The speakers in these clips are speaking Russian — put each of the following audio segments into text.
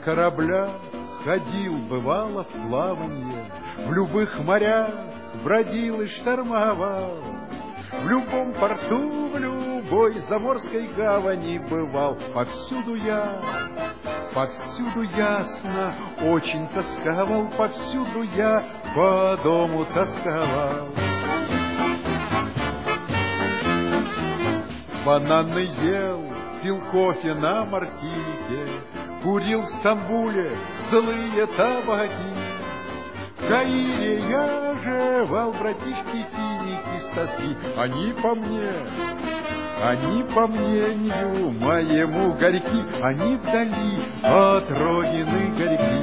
кораблях ходил, бывало, в плаванье, в любых морях бродил и штормовал, в любом порту, в любой заморской гавани бывал. Повсюду ясно очень тосковал, повсюду я по дому тосковал. Бананы ел, пил кофе на Мартинике, курил в Стамбуле злые табаки. В Каире я жевал, братишки, финики с тоски. Они по мнению моему горьки, они вдали от родины горьки.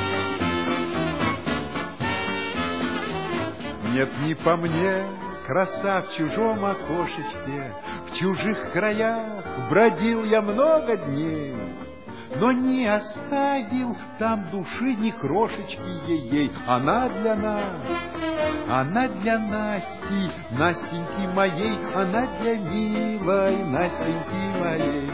Нет, не по мне, краса в чужом окошечке, в чужих краях бродил я много дней, но не оставил там души ни крошечки ей. Она для Насти, Настеньки моей, она для милой Настеньки моей.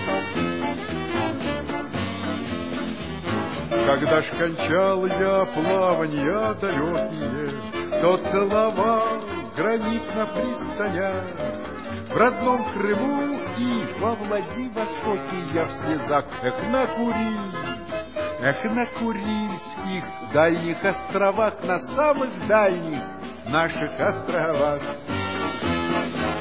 Когда ж кончал я плаванья далекие, то целовал гранит на пристанях. В родном Крыму и во Владивостоке я в слезах. Эх, на Курильских дальних островах, на самых дальних наших островах.